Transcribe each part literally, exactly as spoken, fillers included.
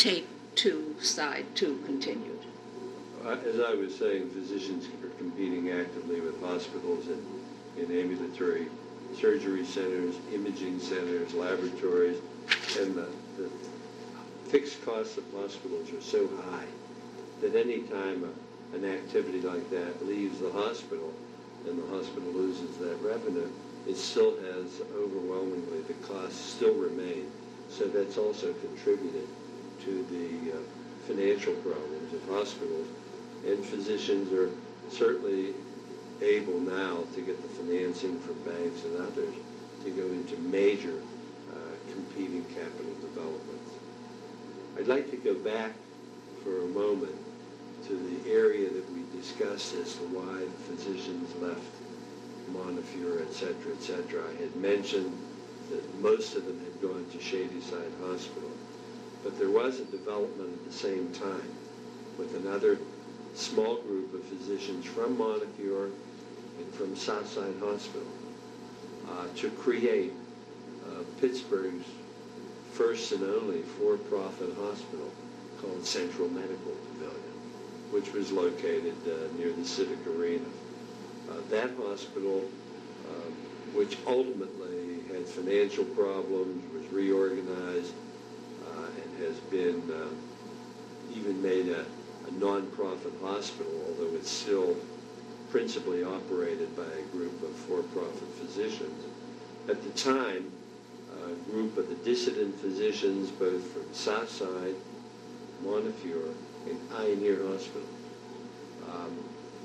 tape two, side two continued. As I was saying, physicians are competing actively with hospitals and in ambulatory surgery centers, imaging centers, laboratories, and the, the fixed costs of hospitals are so high that any time a, an activity like that leaves the hospital and the hospital loses that revenue, it still has overwhelmingly, the costs still remain. So that's also contributed to the uh, financial problems of hospitals. And physicians are certainly able now to get the financing from banks and others to go into major uh, competing capital developments. I'd like to go back for a moment to the area that we discussed as to why the physicians left Montefiore, et cetera, et cetera. I had mentioned that most of them had gone to Shadyside Hospital, but there was a development at the same time with another small group of physicians from Montefiore and from Southside Hospital uh, to create uh, Pittsburgh's first and only for-profit hospital called Central Medical Pavilion, which was located uh, near the Civic Arena. Uh, that hospital, uh, which ultimately had financial problems, was reorganized, uh, and has been uh, even made a a non-profit hospital, although it's still principally operated by a group of for-profit physicians. At the time, a group of the dissident physicians, both from Southside, Montefiore, and Ioneer Hospital, um,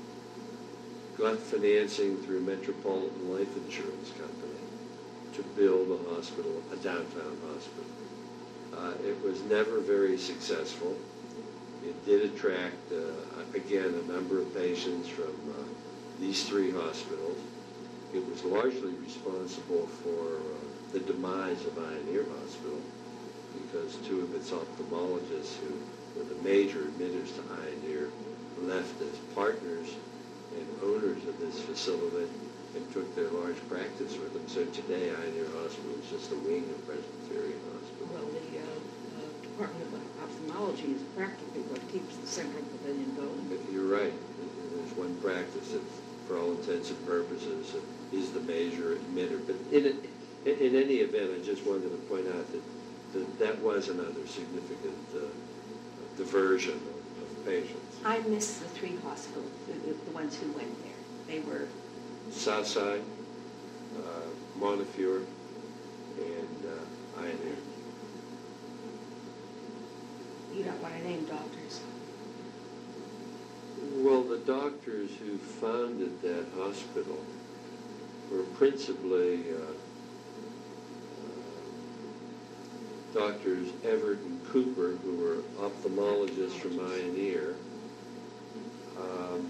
got financing through Metropolitan Life Insurance Company to build a hospital, a downtown hospital. Uh, it was never very successful. It did attract, uh, again, a number of patients from uh, these three hospitals. It was largely responsible for uh, the demise of Ioneer Hospital because two of its ophthalmologists, who were the major admitters to Ioneer, left as partners and owners of this facility and took their large practice with them. So today, Ioneer Hospital is just a wing of Presbyterian Hospital. Well, the uh, uh, Department of Ophthalmology is practically what keeps the Central Pavilion going. You're right. There's one practice that, for all intents and purposes, is the major emitter. But in, a, in any event, I just wanted to point out that that, that was another significant uh, diversion of, of patients. I miss the three hospitals, the, the ones who went there. They were Southside, uh, Montefiore, and uh, Ioneer. You don't want to name doctors. Well, the doctors who founded that hospital were principally uh, uh, Doctors Everett and Cooper, who were ophthalmologists from Ioneer, um,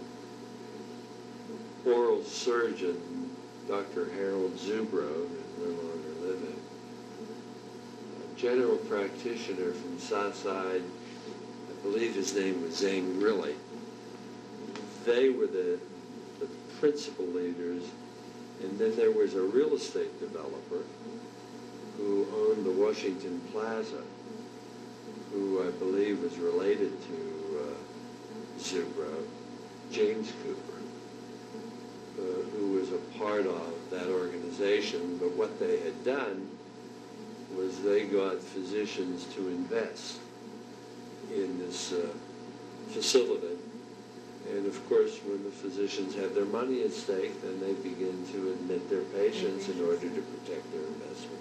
oral surgeon Doctor Harold Zubro, who's no longer living, a general practitioner from Southside, I believe his name was Zane Riley. They were the, the principal leaders, and then there was a real estate developer who owned the Washington Plaza, who I believe was related to uh, Zubro, James Cooper, uh, who was a part of that organization. But what they had done was they got physicians to invest in this uh, facility. And of course, when the physicians have their money at stake, then they begin to admit their patients in order to protect their investment.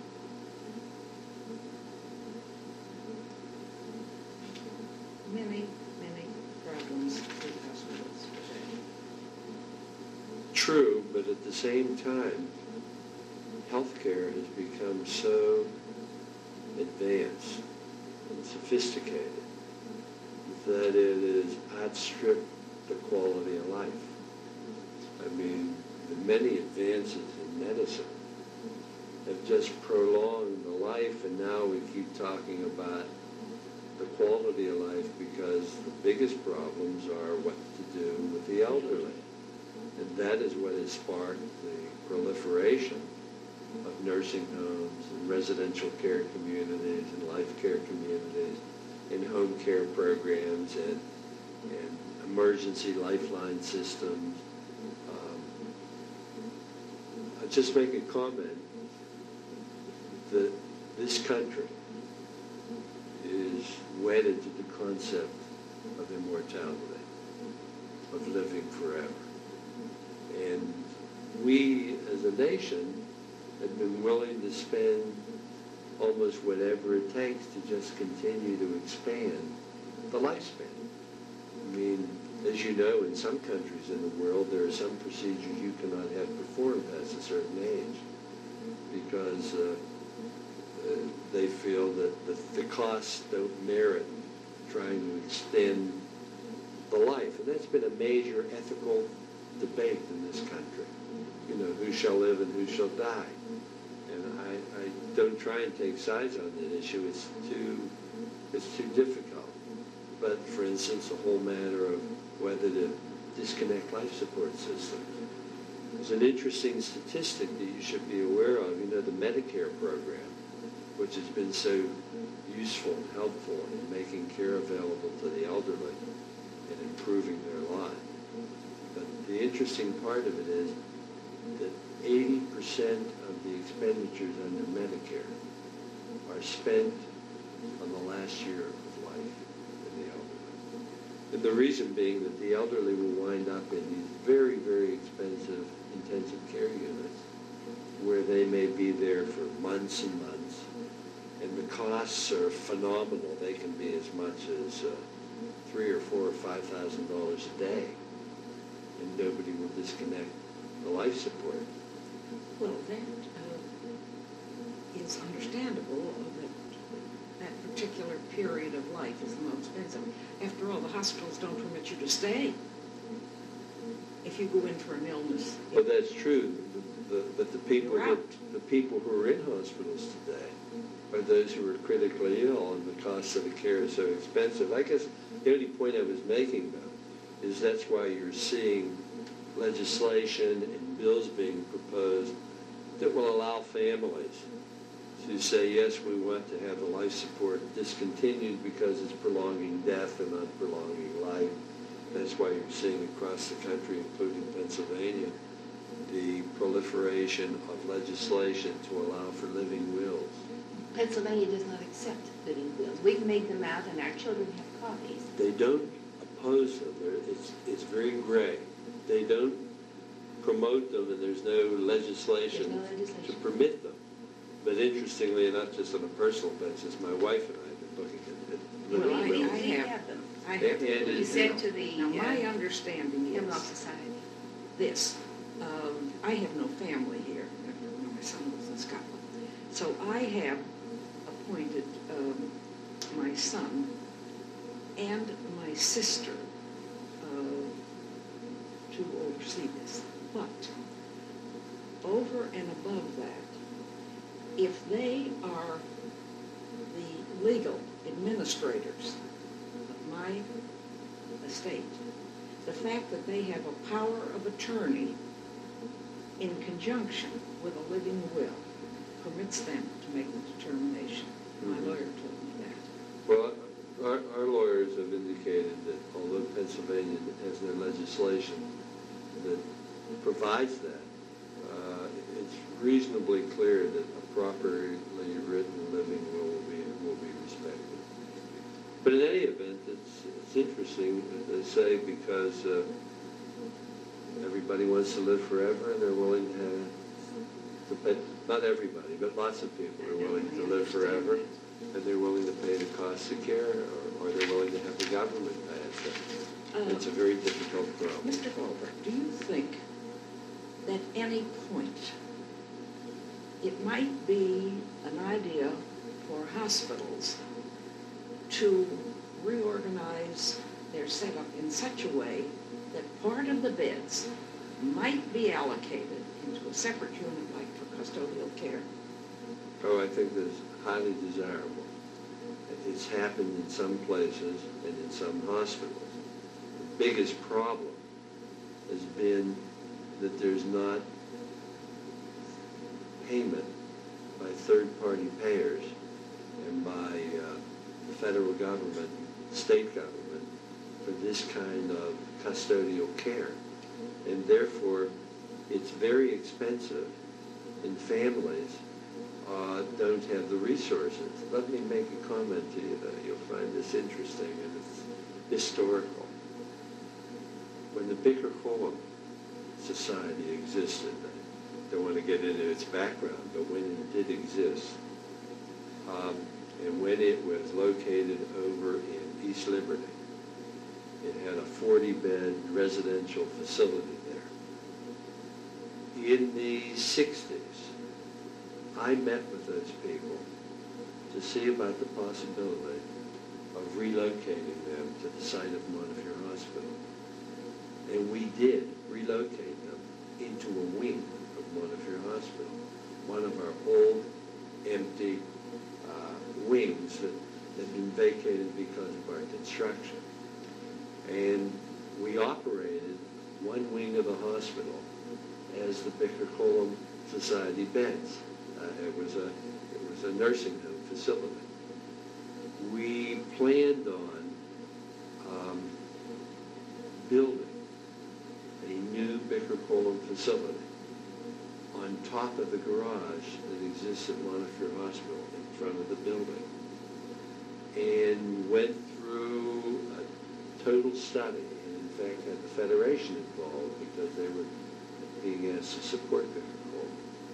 Many, many problems with hospitals. True, but at the same time, healthcare has become so advanced and sophisticated that it is outstripped the quality of life. I mean, the many advances in medicine have just prolonged the life, and now we keep talking about the quality of life because the biggest problems are what to do with the elderly. And that is what has sparked the proliferation of nursing homes and residential care communities and life care communities and home care programs and, and emergency lifeline systems. Um, I'll just make a comment that this country is wedded to the concept of immortality, of living forever. And we, as a nation, have been willing to spend almost whatever it takes to just continue to expand the lifespan. I mean, as you know, in some countries in the world, there are some procedures you cannot have performed past a certain age because uh, uh, they feel that the, the costs don't merit trying to extend the life. And that's been a major ethical debate in this country. You know, who shall live and who shall die. And I, I don't try and take sides on that issue. It's too, it's too difficult. But for instance, the whole matter of whether to disconnect life support systems. There's an interesting statistic that you should be aware of. You know, the Medicare program, which has been so useful and helpful in making care available to the elderly and improving their lives. But the interesting part of it is that eighty percent of the expenditures under Medicare are spent on the last year of life in the elderly. And the reason being that the elderly will wind up in these very, very expensive intensive care units where they may be there for months and months, and the costs are phenomenal. They can be as much as uh, three or four or five thousand dollars a day, and nobody will disconnect the life support. Well, that uh, is understandable, uh, that that particular period of life is the most expensive. After all, the hospitals don't permit you to stay if you go in for an illness. Well, that's true, the, the, but the people You're that, out. the people who are in hospitals today are those who are critically ill, and the cost of the care is so expensive. I guess the only point I was making, though, is that's why you're seeing legislation and bills being proposed that will allow families to say, yes, we want to have the life support discontinued because it's prolonging death and not prolonging life. That's why you're seeing across the country, including Pennsylvania, the proliferation of legislation to allow for living wills. Pennsylvania does not accept living wills. We've made them out, and our children have copies. They don't oppose them. They're, it's, it's very gray. They don't promote them, and there's no legislation, There's no legislation. to permit them. But interestingly enough, just on a personal basis, my wife and I have been looking at, at living Well, I- wills. We have- have them. I And- have and to You it- sent to the Now, my uh, understanding Hemlock is Society. this. Um, I have no family here. My son was in Scotland. So I have appointed um, my son and my sister uh, to oversee this. But over and above that, if they are the legal administrators of my estate, the fact that they have a power of attorney in conjunction with a living will permits them to make the determination. My Mhm. lawyer told me that. Well, our, our lawyers have indicated that although Pennsylvania has no legislation that provides that, uh, it's reasonably clear that a properly written living will will be, will be respected. But in any event, it's, it's interesting, as they say, because uh, everybody wants to live forever, and they're willing to have, to pay, not everybody, but lots of people are willing to live forever, and they're willing to pay the cost of care, or, or they're willing to have the government pay it. So it's a very difficult problem. Mister Goldberg, do you think that any point it might be an idea for hospitals to reorganize their setup in such a way that part of the beds might be allocated into a separate unit like for custodial care? Oh, I think that's highly desirable. It's happened in some places and in some hospitals. The biggest problem has been that there's not payment by third-party payers and by uh, the federal government, state government, for this kind of custodial care. And therefore, it's very expensive, and families uh, don't have the resources. Let me make a comment to you that you'll find this interesting, and it's historical. When the Bicker-Hollum Society existed, I don't want to get into its background, but when it did exist, um, and when it was located over in East Liberty, it had a forty-bed residential facility there. In the sixties, I met with those people to see about the possibility of relocating them to the site of Montefiore Hospital. And we did relocate them into a wing of Montefiore Hospital, one of our old, empty uh, wings that had been vacated because of our construction. And we operated one wing of the hospital as the Bicker-Hollum Society beds. Uh, it was a it was a nursing home facility. We planned on um, building a new Bicker-Hollum facility on top of the garage that exists at Montefiore Hospital in front of the building, and went through a total study, and in fact had the Federation involved because they were being asked to support Bicker-Hollum.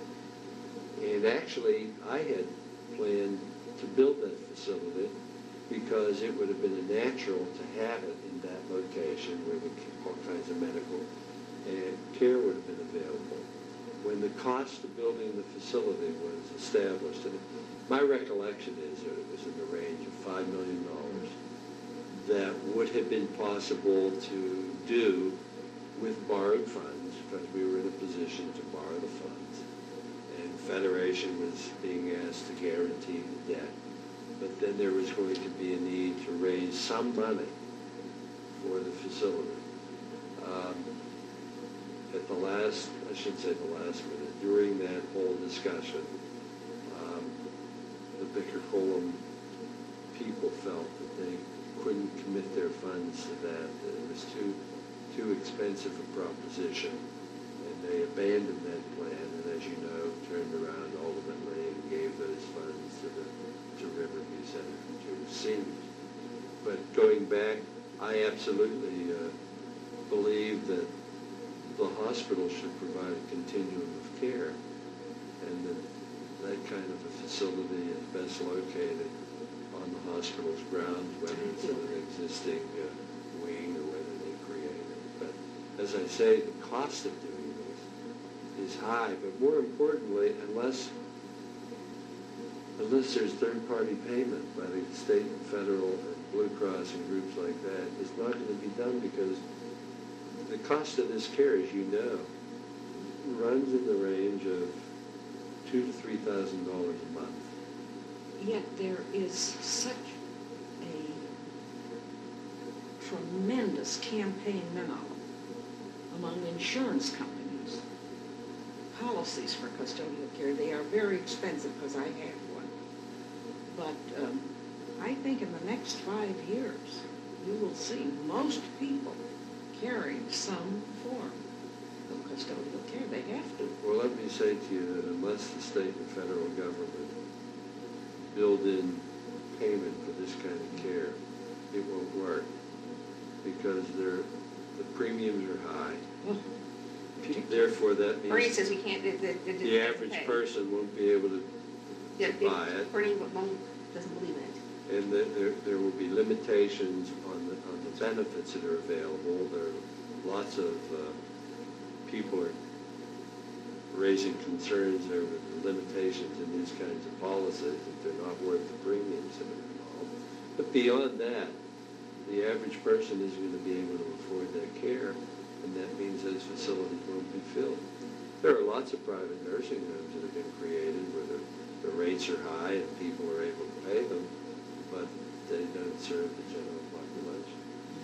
And actually, I had planned to build that facility because it would have been a natural to have it in that location where the, all kinds of medical and care would have been available. When the cost of building the facility was established, and my recollection is that it was in the range of five million dollars, that would have been possible to do with borrowed funds, because we were in a position to borrow the funds. And Federation was being asked to guarantee the debt. But then there was going to be a need to raise some money for the facility. Um, at the last, I should say the last minute, during that whole discussion, um, the Bicker-Hollum people felt that they couldn't commit their funds to that. It was too too expensive a proposition, and they abandoned that plan, and as you know, turned around ultimately and gave those funds to the to Riverview Center to seniors. But going back, I absolutely uh, believe that the hospital should provide a continuum of care, and that that kind of a facility is best located on the hospital's grounds, whether it's in an existing uh, wing or whether they create it. But as I say, the cost of doing this is high, but more importantly, unless unless there's third-party payment by the state and federal and Blue Cross and groups like that, it's not going to be done, because the cost of this care, as you know, runs in the range of two to three thousand dollars a month. Yet there is such a tremendous campaign now among insurance companies. Policies for custodial care, they are very expensive because I have one. But um, I think in the next five years, you will see most people carrying some form of custodial care. They have to. Well, let me say to you that unless the state and federal government build in payment for this kind of care, it won't work, because they're, the premiums are high. Well, Therefore, that Bernie means says we can't, the, the, the. the average person won't be able to, Yeah, to buy it. Bernie won't, doesn't believe in it. And that there, there will be limitations on the, on the benefits that are available. There are lots of uh, people are raising concerns over the limitations in these kinds of policies, if they're not worth the premiums that are involved. But beyond that, the average person isn't going to be able to afford that care, and that means those facilities won't be filled. There are lots of private nursing homes that have been created where the, the rates are high and people are able to pay them, but they don't serve the general population.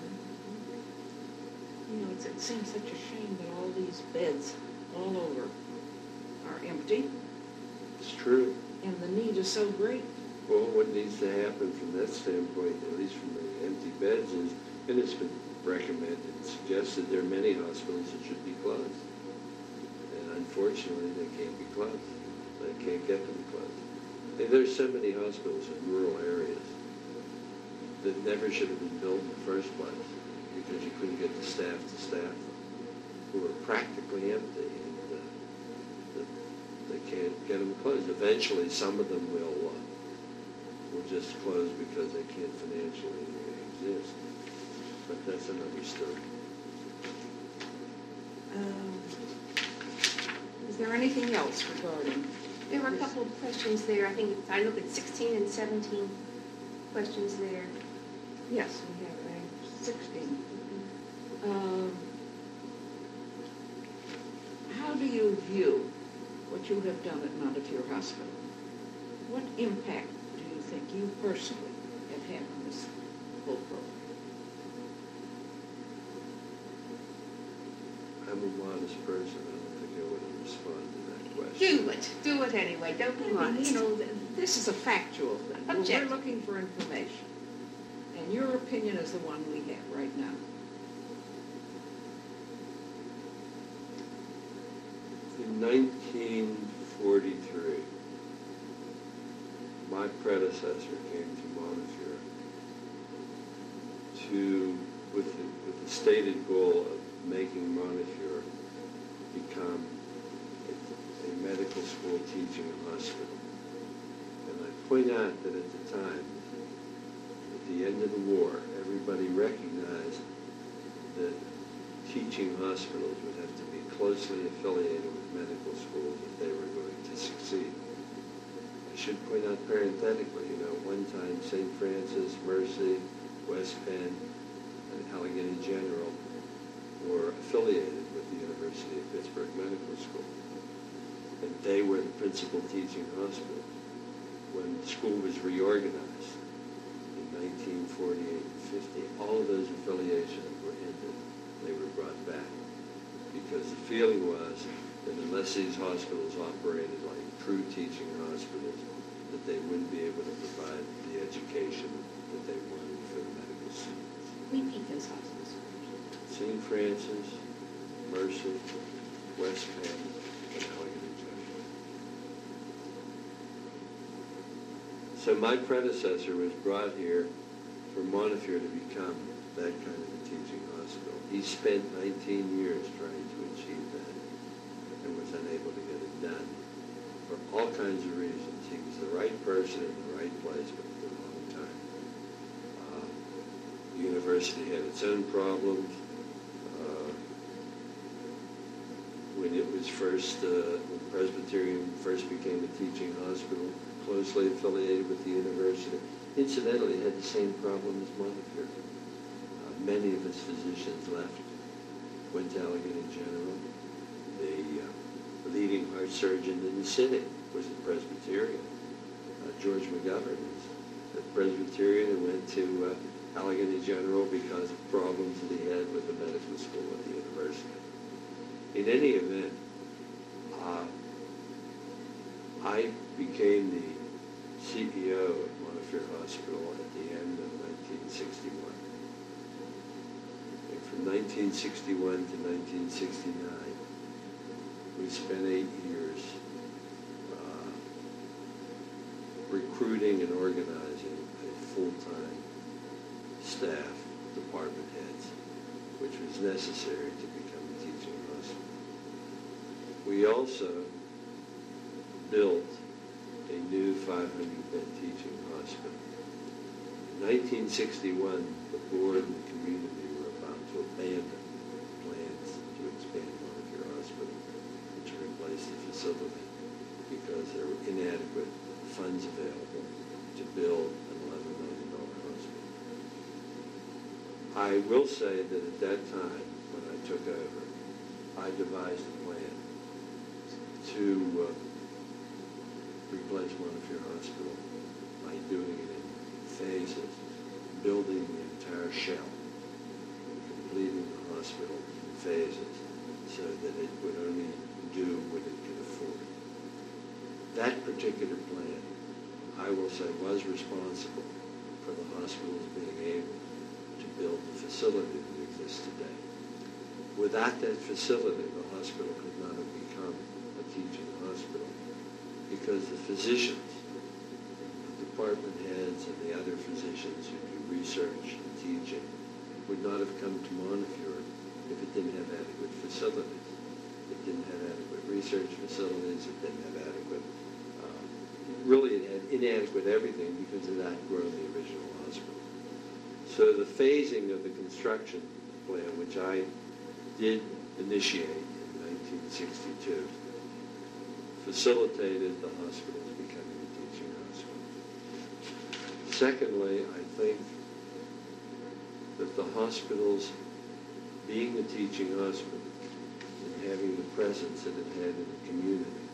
You know, it's, it seems such a shame that all these beds all over are empty, It's true. and the need is so great. Well, what needs to happen from that standpoint, at least from the empty beds, is, and it's been recommended and suggested, there are many hospitals that should be closed. And unfortunately, they can't be closed. They can't get them closed. And there's so many hospitals in rural areas that never should have been built in the first place because you couldn't get the staff to staff them, who are practically empty, and uh, the, they can't get them closed. Eventually, some of them will uh, will just close because they can't financially exist. But that's another story. Um, Is there anything else regarding? There were a couple of questions there. I think, it's- I looked at sixteen and seventeen questions there. Yes, we have uh, sixteen. Um, How do you view what you have done at Montefiore Hospital? What impact do you think you personally have had on this whole program? I'm a modest person. I don't think I would respond to that question. Do it. Do it anyway. Don't be I mean, modest. you know, th- this is a factual thing. We're- Objective. We're looking for information. And your opinion is the one we have right now. In nineteen forty-three, my predecessor came to Montefiore to, with the, with the stated goal of making Montefiore become a, a medical school teaching hospital. And I point out that at the time, at the end of the war, everybody recognized that teaching hospitals would have to be closely affiliated with medical schools if they were going to succeed. I should point out parenthetically, you know, at one time Saint Francis, Mercy, West Penn, and Allegheny General were affiliated with the University of Pittsburgh Medical School. And they were the principal teaching hospital. When the school was reorganized in nineteen forty-eight and fifty, all of those affiliations were ended. They were brought back because the feeling was that unless these hospitals operated like true teaching hospitals, that they wouldn't be able to provide the education that they wanted for the medical students. Repeat those hospitals. Saint Francis, Mercy, West Penn, and Allegheny General. So my predecessor was brought here for Montefiore to become that kind of a teaching hospital. He spent nineteen years trying to achieve that and was unable to get it done for all kinds of reasons. He was the right person in the right place, but at the wrong time. Uh, the university had its own problems. Uh, when it was first, uh, when Presbyterian first became a teaching hospital, closely affiliated with the university, incidentally, it had the same problem as Montefiore. Uh, many of its physicians left, went to Allegheny General. The uh, leading heart surgeon in the city was a Presbyterian. Uh, George McGovern was a Presbyterian and went to uh, Allegheny General because of problems that he had with the medical school at the university. In any event, uh, I became the C E O of Montefiore Hospital at the end of nineteen sixty-one. And from nineteen sixty-one to nineteen sixty-nine, we spent eight years uh, recruiting and organizing a full-time staff, department heads, which was necessary to become a teaching hospital. We also built a new five hundred bed teaching hospital. In nineteen sixty-one, the board and the community were about to abandon plans to expand Montefiore Hospital and to replace the facility because there were inadequate funds available to build an eleven million dollars hospital. I will say that at that time, when I took over, I devised a plan to uh, replace Montefiore Hospital by doing it in phases, building the entire shell, completing the hospital in phases so that it would only do what it could afford. That particular plan I will say, was responsible for the hospitals being able to build the facility that exists today. Without that facility, the hospital could not have become a teaching hospital, because the physicians, the department heads, and the other physicians who do research and teaching would not have come to Montefiore if it didn't have adequate facilities. It didn't have adequate research facilities. It didn't have adequate, uh, really it had inadequate everything because it had outgrown the original hospital. So the phasing of the construction plan, which I did initiate in nineteen sixty-two, facilitated the hospitals becoming a teaching hospital. Secondly, I think that the hospitals, being a teaching hospital and having the presence that it had in the community,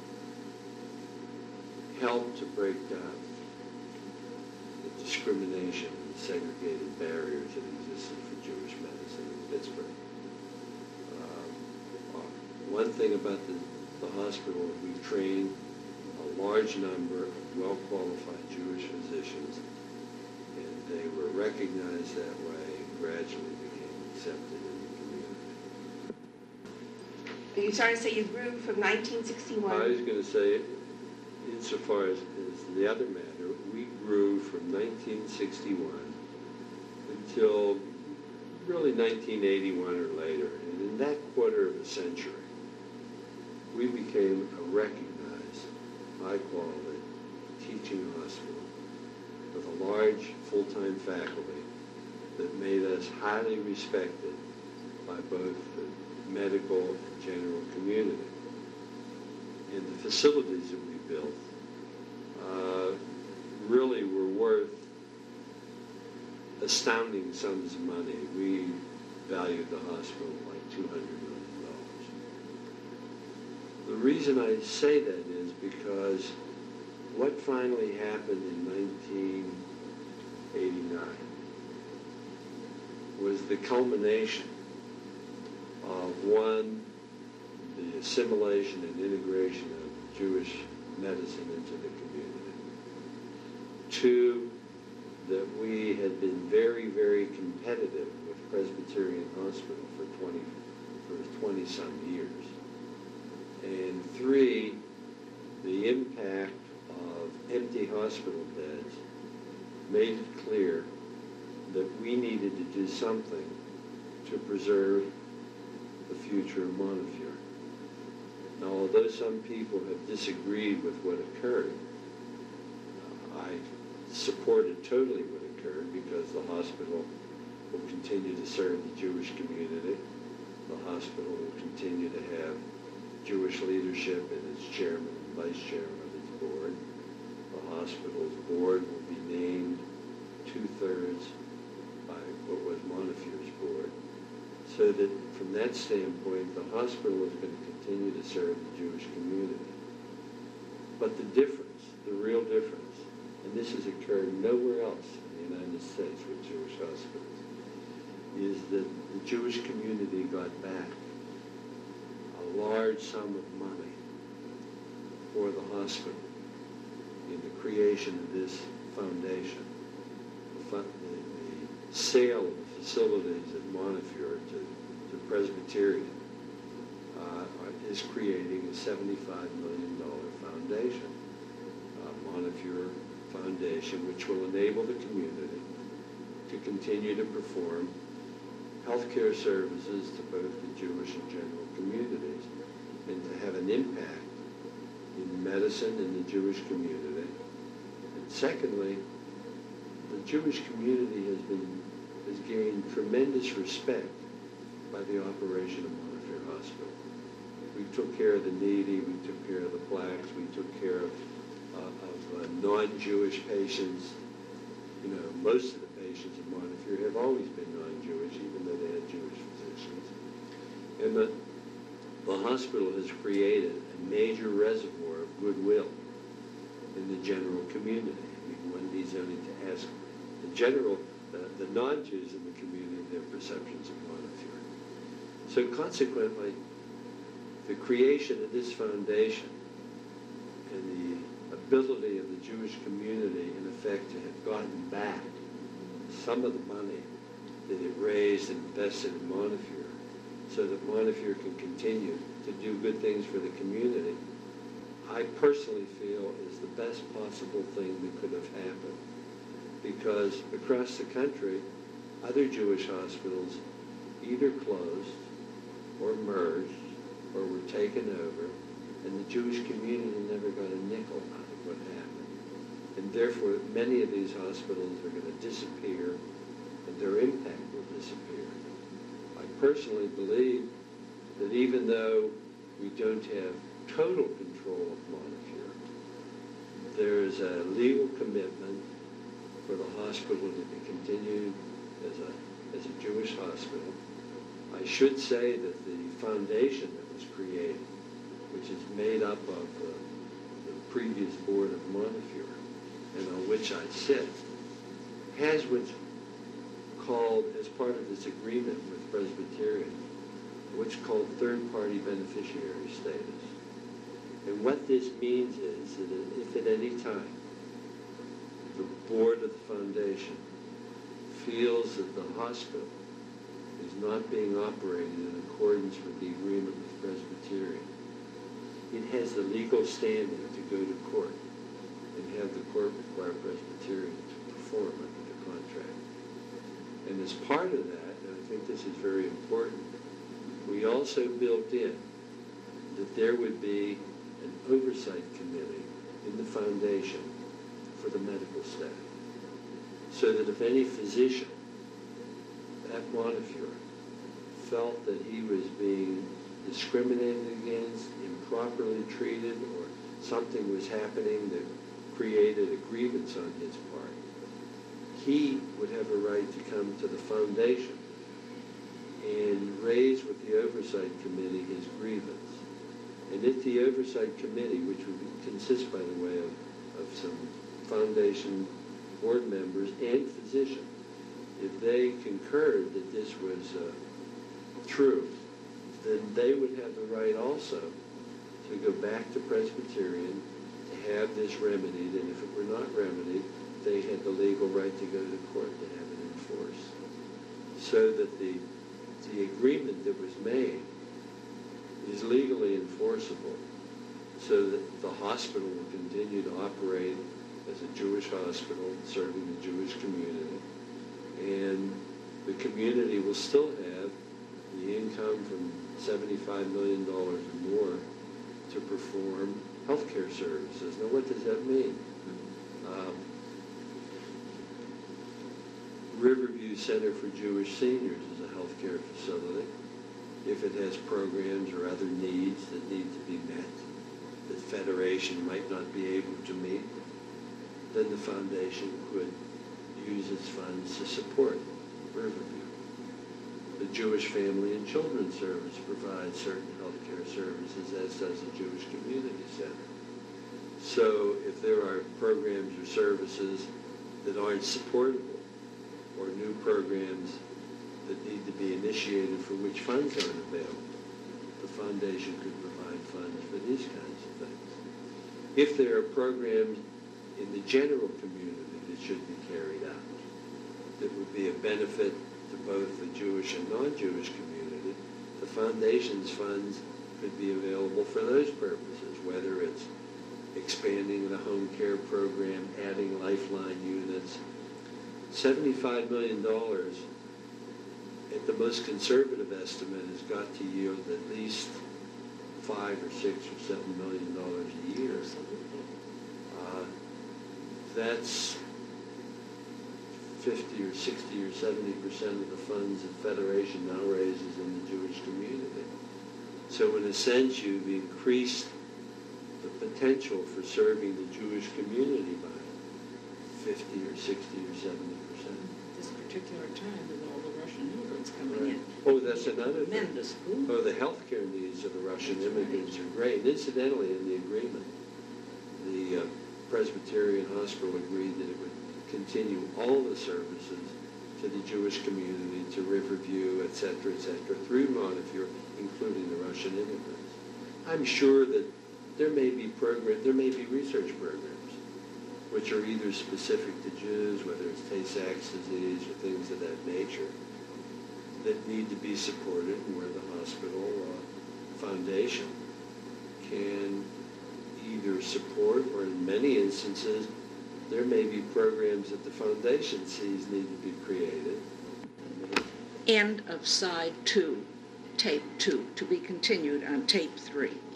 helped to break down the discrimination and segregated barriers that existed for Jewish medicine in Pittsburgh. Um, one thing about the, the hospital, we've trained a large number of well-qualified Jewish physicians, and they were recognized that way and gradually became accepted in the community. Are you trying to say you grew from nineteen sixty-one? I was going to say, insofar as, as the other matter, we grew from nineteen sixty-one until really nineteen eighty-one or later. And in that quarter of a century, we became a recognized, high-quality teaching hospital with a large full-time faculty that made us highly respected by both the medical and general community. And the facilities that we built uh, really were worth astounding sums of money. We valued the hospital like two hundred million dollars. The reason I say that is because what finally happened in nineteen eighty-nine was the culmination of, one, the assimilation and integration of Jewish medicine into the community. Two, that we had been very, very competitive with Presbyterian Hospital for twenty, for twenty-some years. And three, the impact of empty hospital beds made it clear that we needed to do something to preserve the future of Montefiore. Now, although some people have disagreed with what occurred, uh, I supported totally what occurred because the hospital will continue to serve the Jewish community. The hospital will continue to have Jewish leadership and its chairman and vice chairman of its board. The hospital's board will be named two-thirds by what was Montefiore's board, so that from that standpoint, the hospital is going to continue to serve the Jewish community. But the difference, the real difference, and this has occurred nowhere else in the United States with Jewish hospitals, is that the Jewish community got back a large sum of money for the hospital in the creation of this foundation. The, fun, the, the sale of the facilities at Montefiore to, to Presbyterian uh, is creating a seventy-five million dollars foundation, uh, Montefiore Foundation, which will enable the community to continue to perform healthcare services to both the Jewish and general communities, and to have an impact in medicine in the Jewish community. And secondly, the Jewish community has been has gained tremendous respect by the operation of Montefiore Hospital. We took care of the needy, we took care of the blacks, we took care of, uh, of uh, non-Jewish patients. You know, most of the patients at Montefiore have always been non-Jewish, even though they had Jewish physicians. And the, the hospital has created a major reservoir of goodwill in the general community. I mean, one needs only to ask the general, the, the non-Jews in the community, their perceptions of Montefiore. So consequently, the creation of this foundation and the ability of the Jewish community, in effect, to have gotten back some of the money that it raised and invested in Montefiore, so that Montefiore can continue to do good things for the community, I personally feel is the best possible thing that could have happened. Because across the country, other Jewish hospitals either closed or merged or were taken over, and the Jewish community never got a nickel out of what happened. And therefore, many of these hospitals are going to disappear, and their impact will disappear. I personally believe that even though we don't have total control of Montefiore, there is a legal commitment for the hospital to be continued as a, as a Jewish hospital. I should say that the foundation that was created, which is made up of the, the previous board of Montefiore, and on which I sit, has what's called, as part of this agreement with Presbyterian, what's called third-party beneficiary status. And what this means is that if at any time the board of the foundation feels that the hospital is not being operated in accordance with the agreement with Presbyterian, it has the legal standing to go to court and have the court require Presbyterian to perform under the contract. And as part of that, and I think this is very important, we also built in that there would be an oversight committee in the foundation for the medical staff, so that if any physician at Montefiore felt that he was being discriminated against, improperly treated, or something was happening that created a grievance on his part, he would have a right to come to the foundation and raise with the oversight committee his grievance. And if the oversight committee, which would consist, by the way, of, of some foundation board members and physicians, if they concurred that this was uh, true, then they would have the right also to go back to Presbyterian to have this remedied, and if it were not remedied, they had the legal right to go to court to have it enforced. So that the, the agreement that was made is legally enforceable, so that the hospital will continue to operate as a Jewish hospital serving the Jewish community, and the community will still have the income from seventy-five million dollars or more to perform healthcare services. Now, what does that mean? Um, Riverview Center for Jewish Seniors is a healthcare facility. If it has programs or other needs that need to be met that Federation might not be able to meet, then the foundation could use its funds to support Riverview. The Jewish Family and Children's Service provides certain healthcare services, as does the Jewish Community Center. So if there are programs or services that aren't supportable, or new programs that need to be initiated for which funds aren't available, the foundation could provide funds for these kinds of things. If there are programs in the general community that should be carried out that would be of benefit to both the Jewish and non-Jewish community, the foundation's funds could be available for those purposes, whether it's expanding the home care program, adding lifeline units. seventy-five million dollars at the most conservative estimate has got to yield at least five or six or seven million dollars a year. Uh, that's fifty or sixty or seventy percent of the funds that Federation now raises in the Jewish community. So in a sense, you've increased the potential for serving the Jewish community by fifty or sixty or seventy percent. This particular time with all the Russian immigrants coming Right. in. Oh, that's another thing. Tremendous boom. Oh, the healthcare needs of the Russian That's immigrants right. are great. Incidentally, in the agreement, the uh, Presbyterian Hospital agreed that it would continue all the services to the Jewish community, to Riverview, et cetera, et cetera, through Montefiore, including the Russian immigrants. I'm sure that there may be program, there may be research programs which are either specific to Jews, whether it's Tay-Sachs disease or things of that nature, that need to be supported, and where the hospital uh, foundation can either support, or in many instances, there may be programs that the foundation sees need to be created. End of side two, tape two, to be continued on tape three.